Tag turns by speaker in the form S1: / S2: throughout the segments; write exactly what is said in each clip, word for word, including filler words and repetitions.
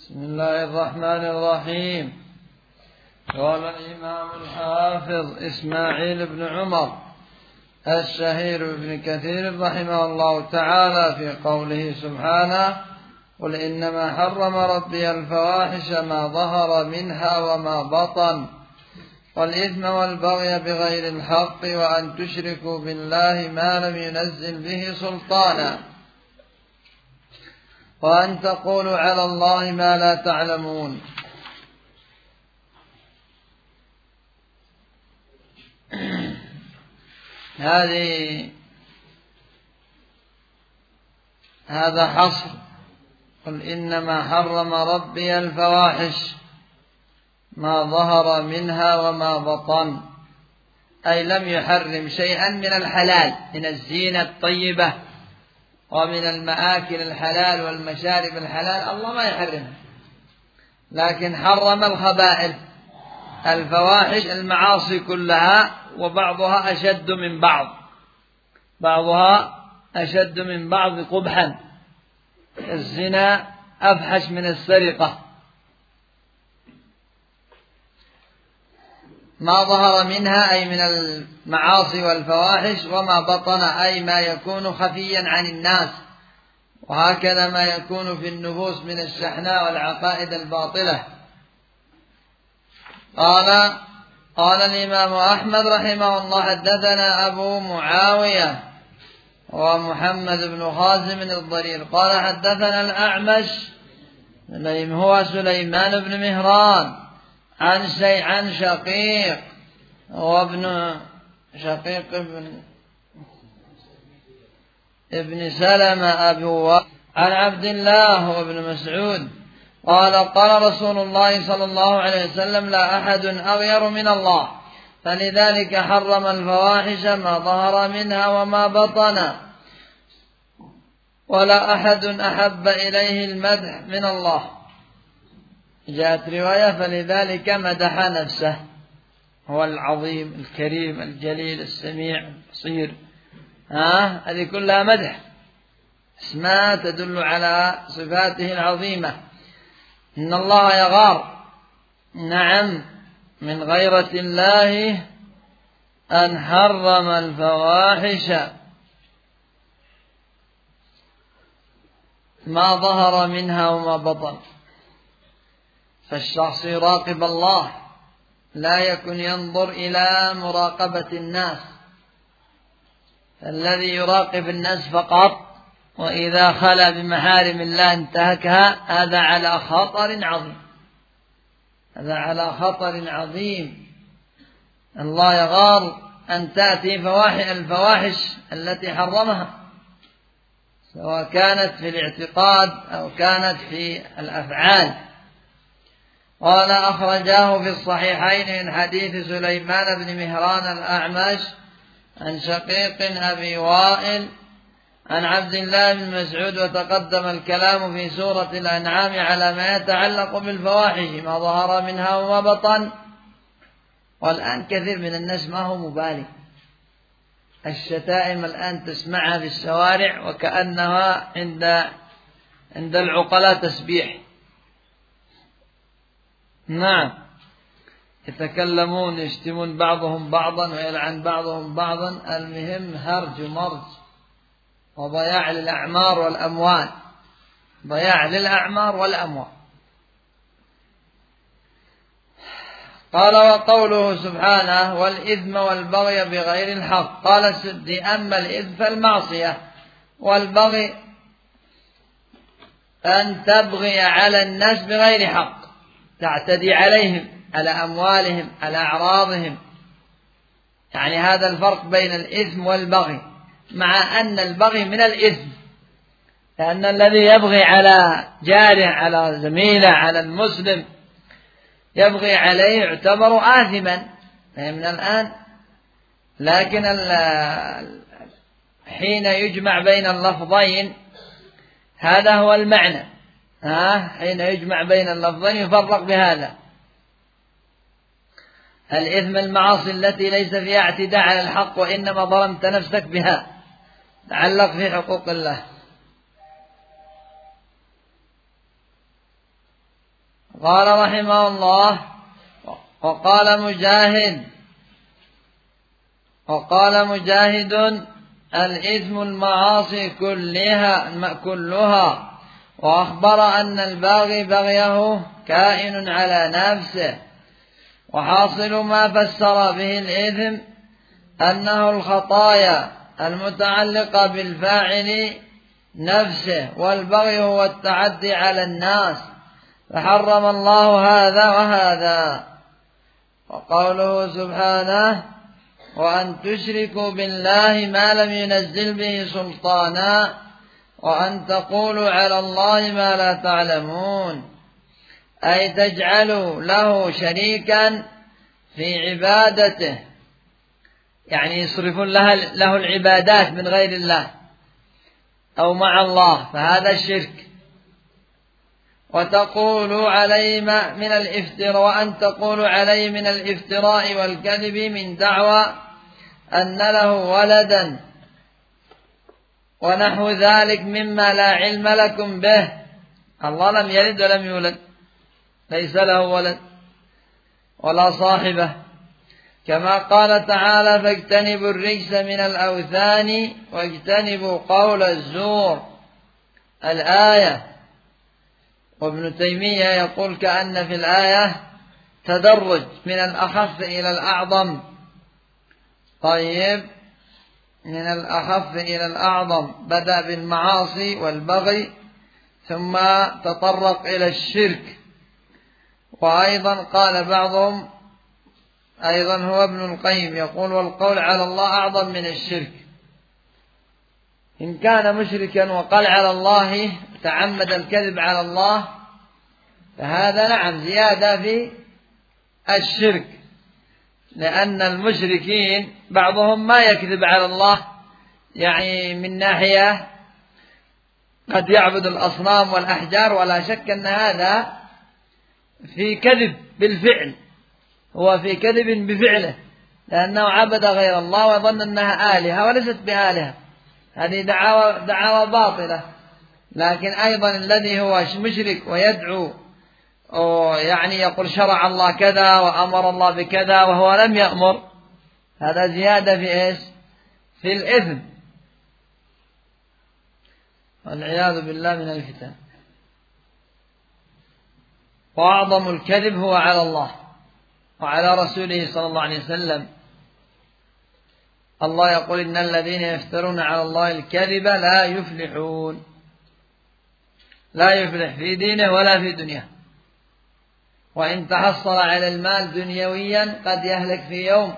S1: بسم الله الرحمن الرحيم. قال الإمام الحافظ إسماعيل بن عمر الشهير بن كثير رحمه الله تعالى في قوله سبحانه: قل إنما حرم ربي الفواحش ما ظهر منها وما بطن والإثم والبغي بغير الحق وأن تشركوا بالله ما لم ينزل به سلطانا وأن تقولوا على الله ما لا تعلمون. هذه هذا حصر. قل إنما حرم ربي الفواحش ما ظهر منها وما بطن، أي لم يحرم شيئا من الحلال من الزينة الطيبة ومن المآكل الحلال والمشارب الحلال، الله ما يحرمها، لكن حرم الخبائث الفواحش المعاصي كلها، وبعضها أشد من بعض بعضها أشد من بعض قبحا. الزنا أفحش من السرقة. ما ظهر منها أي من المعاصي والفواحش، وما بطن أي ما يكون خفيا عن الناس، وهكذا ما يكون في النفوس من الشحناء والعقائد الباطلة. قال قال الإمام أحمد رحمه الله: حدثنا أبو معاوية ومحمد بن خازم الضرير قال حدثنا الأعمش هو سليمان بن مهران عن شيء عن شقيق وابن شقيق ابن ابن سلمة أبو عن عبد الله وابن مسعود قال: قال رسول الله صلى الله عليه وسلم: لا أحد أغير من الله، فلذلك حرم الفواحش ما ظهر منها وما بطن، ولا أحد أحب إليه المدح من الله. جاءت رواية: فلذلك مدح نفسه، هو العظيم الكريم الجليل السميع البصير. ها هذه كلها مدح، اسماء تدل على صفاته العظيمة. إن الله يغار، نعم، من غيرة الله أن حرم الفواحش ما ظهر منها وما بطن. فالشخص يراقب الله، لا يكن ينظر إلى مراقبة الناس. الذي يراقب الناس فقط وإذا خلا بمحارم الله انتهكها، هذا على خطر عظيم هذا على خطر عظيم. الله يغار أن تأتي فواحش الفواحش التي حرمها، سواء كانت في الاعتقاد أو كانت في الأفعال. قال: أخرجاه في الصحيحين من حديث سليمان بن مهران الأعمش عن شقيق أبي وائل عن عبد الله بن مسعود، وتقدم الكلام في سورة الأنعام على ما يتعلق بالفواحش ما ظهر منها وما بطن. والآن كثير من الناس ما هو مبالي، الشتائم الآن تسمعها في الشوارع وكأنها عند عند العقلاء تسبيح. نعم، يتكلمون يشتمون بعضهم بعضا ويلعن بعضهم بعضا. المهم هرج ومرج وضياع للأعمار والأموال ضياع للأعمار والأموال. قال: وقوله سبحانه: والإثم والبغي بغير الحق. قال السدي: أما الإثم فالمعصية، والبغي أن تبغي على الناس بغير حق، تعتدي عليهم، على أموالهم، على أعراضهم. يعني هذا الفرق بين الإثم والبغي، مع أن البغي من الإثم، لأن الذي يبغي على جاره، على زميله، على المسلم، يبغي عليه يعتبر آثما من الآن. لكن حين يجمع بين اللفظين هذا هو المعنى. ها حين يجمع بين اللفظين يفرق بهذا. الإثم المعاصي التي ليس فيها اعتداء على الحق وإنما ظلمت نفسك بها، تعلق في حقوق الله. قال رحمه الله: وقال مجاهد وقال مجاهد الإثم المعاصي كلها كلها وأخبر أن الباغي بغيه كائن على نفسه، وحاصل ما فسر به الإثم أنه الخطايا المتعلقة بالفاعل نفسه، والبغي هو التعدي على الناس، فحرم الله هذا وهذا. وقوله سبحانه: وأن تشركوا بالله ما لم ينزل به سلطانا وأن تقولوا على الله ما لا تعلمون، أي تجعلوا له شريكا في عبادته، يعني يصرفون له العبادات من غير الله أو مع الله، فهذا الشرك. وتقولوا عليه من الافتراء وأن تقولوا عليه من الافتراء والكذب من دعوى أن له ولدا ونحو ذلك مما لا علم لكم به. الله لم يلد ولم يولد، ليس له ولد ولا صاحبة، كما قال تعالى: فاجتنبوا الرجس من الأوثان واجتنبوا قول الزور، الآية. وابن تيمية يقول كأن في الآية تدرج من الأخف إلى الأعظم. طيب، من الأخف إلى الأعظم، بدأ بالمعاصي والبغي ثم تطرق إلى الشرك. وأيضا قال بعضهم، أيضا هو ابن القيم يقول: والقول على الله أعظم من الشرك. إن كان مشركا وقال على الله تعمد الكذب على الله فهذا نعم زيادة في الشرك، لأن المشركين بعضهم ما يكذب على الله، يعني من ناحية قد يعبد الأصنام والأحجار، ولا شك أن هذا في كذب بالفعل، هو في كذب بفعله، لأنه عبد غير الله وظن أنها آلهة وليست بآلهة، هذه دعاوى دعاوى باطلة. لكن أيضا الذي هو مشرك ويدعو يعني يقول شرع الله كذا وأمر الله بكذا وهو لم يأمر، هذا زيادة في إيش؟ في الإثم، والعياذ بالله من الفتن. وأعظم الكذب هو على الله وعلى رسوله صلى الله عليه وسلم. الله يقول: إن الذين يفترون على الله الكذب لا يفلحون، لا يفلح في دينه ولا في دنياه، وإن تحصل على المال دنيويا قد يهلك في يوم،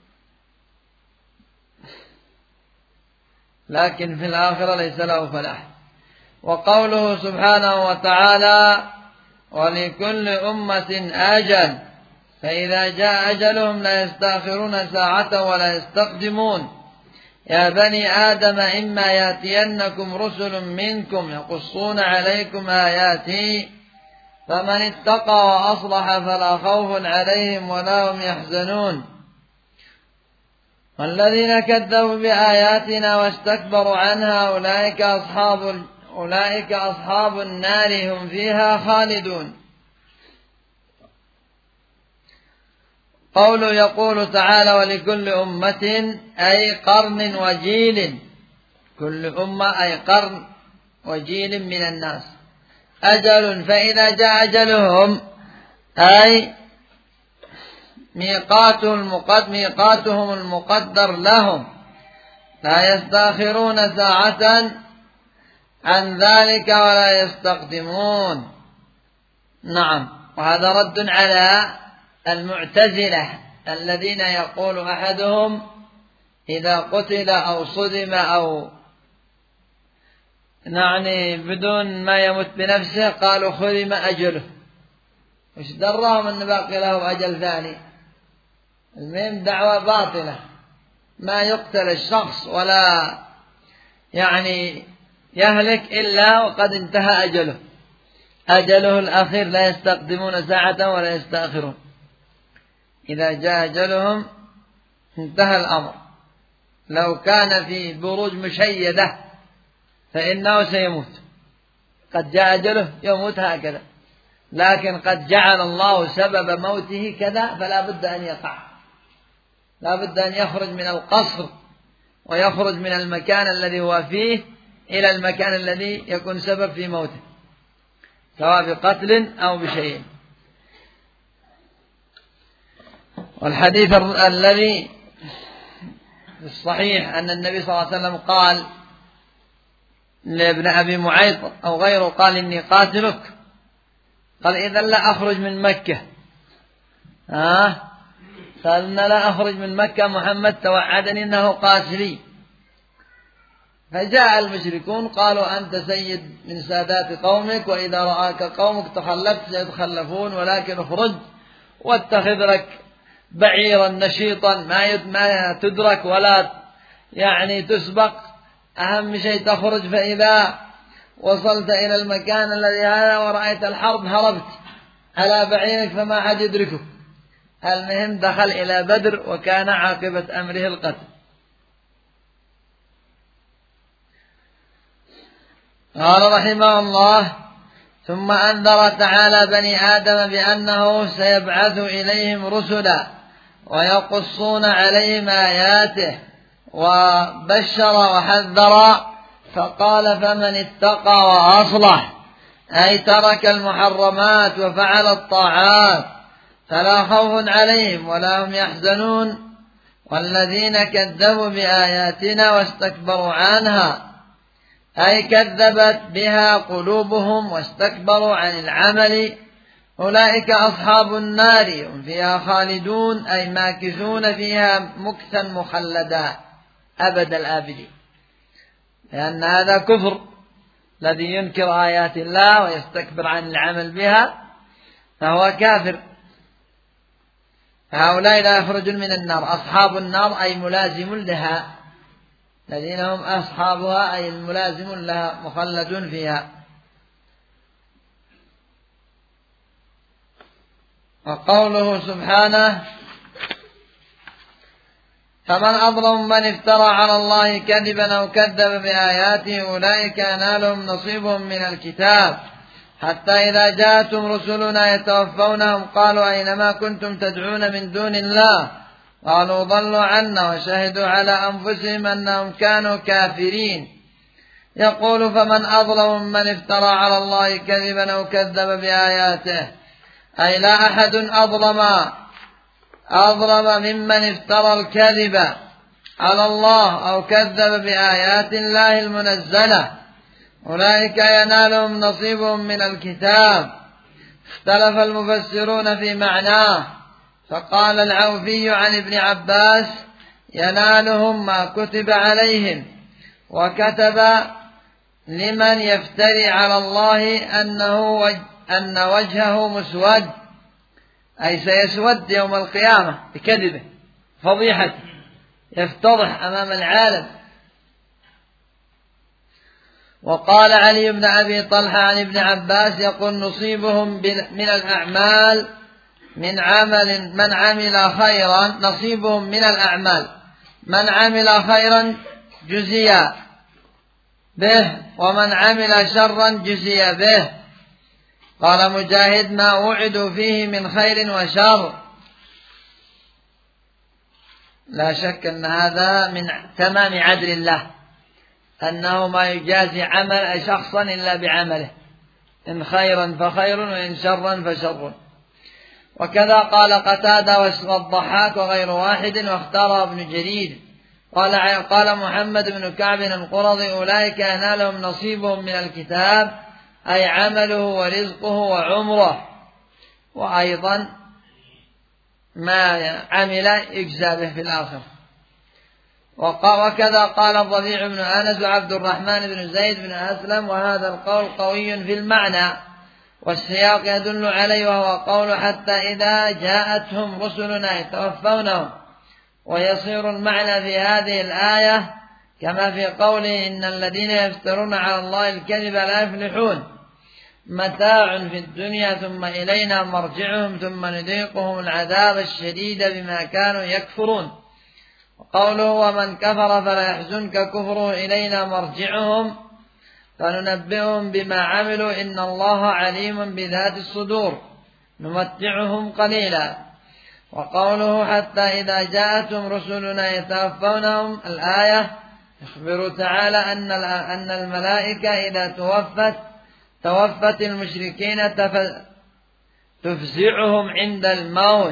S1: لكن في الآخرة ليس له فلاح. وقوله سبحانه وتعالى: ولكل أمة أجل فإذا جاء أجلهم لا يستأخرون ساعة ولا يستقدمون. يا بني آدم إما يأتينكم رسل منكم يقصون عليكم آياتي فمن اتقى وأصلح فلا خوف عليهم ولا هم يحزنون. والذين كذبوا بآياتنا واستكبروا عنها أولئك أصحاب أولئك أصحاب النار هم فيها خالدون. قوله يقول تعالى: ولكل أمة أي قرن وجيل، كل أمة أي قرن وجيل من الناس، أجل فإذا جاء أجلهم أي ميقاتهم المقدر, ميقاتهم المقدر لهم لا يستأخرون ساعة عن ذلك ولا يستقدمون. نعم، وهذا رد على المعتزلة الذين يقول أحدهم إذا قتل أو صدم أو يعني بدون ما يمت بنفسه قالوا خذم أجله، وش درهم أن باقي له أجل ثاني؟ المهم دعوة باطلة، ما يقتل الشخص ولا يعني يهلك إلا وقد انتهى أجله، أجله الأخير لا يستقدمون ساعة ولا يستأخرون، إذا جاء أجلهم انتهى الأمر. لو كان في بروج مشيدة فإنه سيموت، قد جاء أجله يموت هكذا، لكن قد جعل الله سبب موته كذا، فلا بد أن يقع، لا بد أن يخرج من القصر ويخرج من المكان الذي هو فيه إلى المكان الذي يكون سبب في موته، سواء بقتل أو بشيء. والحديث الذي في الصحيح أن النبي صلى الله عليه وسلم قال لابن أبي معيط أو غيره، قال إني قاتلك، قال إذا لا أخرج من مكة. آه قال إن لا أخرج من مكة، محمد توعدني أنه قاتلي. فجاء المشركون قالوا أنت سيد من سادات قومك، وإذا رآك قومك تخلفت سيتخلفون، ولكن اخرج واتخذ لك بعيرا نشيطا ما تدرك ولا يعني تسبق، أهم شيء تخرج، فإذا وصلت إلى المكان الذي هذا ورأيت الحرب هربت على بعيرك فما حد يدركه. المهم دخل إلى بدر وكان عاقبة أمره القتل. قال رحمه الله: ثم أنذر تعالى بني آدم بأنه سيبعث إليهم رسلا ويقصون عليهم آياته، وبشر وحذر فقال: فمن اتقى وأصلح، أي ترك المحرمات وفعل الطاعات، فلا خوف عليهم ولا هم يحزنون. والذين كذبوا بآياتنا واستكبروا عنها، أي كذبت بها قلوبهم واستكبروا عن العمل، أولئك أصحاب النار هم فيها خالدون، أي ماكثون فيها مكثا مخلدا أبد الآبدين، لأن هذا كفر، الذي ينكر آيات الله ويستكبر عن العمل بها فهو كافر. هؤلاء لا يخرجون من النار. أصحاب النار أي ملازم لها، الذين هم أصحابها أي الملازم لها مخلدون فيها. وقوله سبحانه: فمن أظلم من افترى على الله كذبا أو كذب بآياته، أولئك ينالهم نصيبهم من الكتاب، حتى إذا جاءتهم رسلنا يتوفونهم قالوا أينما كنتم تدعون من دون الله، قالوا ضلوا عنا وشهدوا على أنفسهم أنهم كانوا كافرين. يقول: فمن أظلم من افترى على الله كذبا أو كذب بآياته، أي لا أحد أظلم أظلم ممن افترى الكذب على الله أو كذب بآيات الله المنزلة، أولئك ينالهم نصيبهم من الكتاب. اختلف المفسرون في معناه، فقال العوفي عن ابن عباس: ينالهم ما كتب عليهم، وكتب لمن يفتري على الله أنه وجه أن وجهه مسود، أي سيسود يوم القيامة بكذبه فضيحته، يفتضح أمام العالم. وقال علي بن أبي طلحة عن ابن عباس يقول: نصيبهم من الأعمال من عمل من عمل خيرا، نصيبهم من الأعمال من عمل خيرا جزي به، ومن عمل شرا جزي به. قال مجاهد: ما وعدوا فيه من خير وشر. لا شك أن هذا من تمام عدل الله، أنه ما يجازي عمل شخصا إلا بعمله، إن خيرا فخير وإن شرا فشر. وكذا قال قتادة والضحاك وغير واحد، واختاره ابن جرير. قال قال محمد بن كعب القرظي: أولئك ينالهم نصيبهم من الكتاب، أي عمله ورزقه وعمره، وأيضا ما عمل يجزى به في الآخرة. وكذا قال الربيع بن أنس وعبد الرحمن بن زيد بن أسلم، وهذا القول قوي في المعنى والسياق يدل عليه، وهو قول: حتى إذا جاءتهم رسلنا يتوفونهم. ويصير المعنى في هذه الآية كما في قوله: إن الذين يفترون على الله الكذب لا يفلحون، متاع في الدنيا ثم إلينا مرجعهم ثم نذيقهم العذاب الشديد بما كانوا يكفرون. وقوله: ومن كفر فلا يحزنك كفره إلينا مرجعهم، فننبئهم بما عملوا إن الله عليم بذات الصدور نمتعهم قليلا. وقوله حتى إذا جاءتهم رسلنا يتوفونهم الآية يخبر تعالى أن أن الملائكة إذا توفت توفت المشركين تفزعهم عند الموت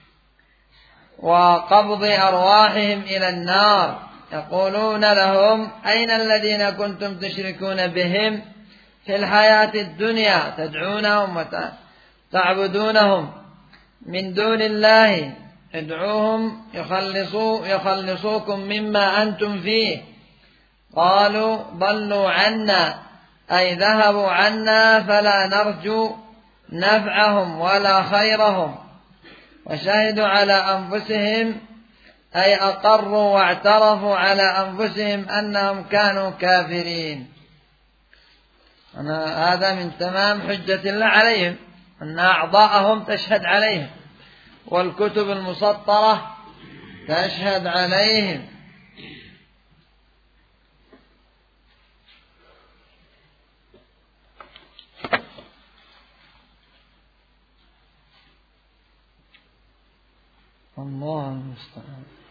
S1: وقبض أرواحهم إلى النار، يقولون لهم أين الذين كنتم تشركون بهم في الحياة الدنيا تدعونهم وتعبدونهم من دون الله، ادعوهم يخلصوا يخلصوكم مما أنتم فيه. قالوا ضلوا عنا أي ذهبوا عنا فلا نرجو نفعهم ولا خيرهم. وشهدوا على أنفسهم أي أقروا واعترفوا على أنفسهم أنهم كانوا كافرين. أنا هذا من تمام حجة الله عليهم أن أعضاءهم تشهد عليهم والكتب المسطرة تشهد عليهم. الله المستعان.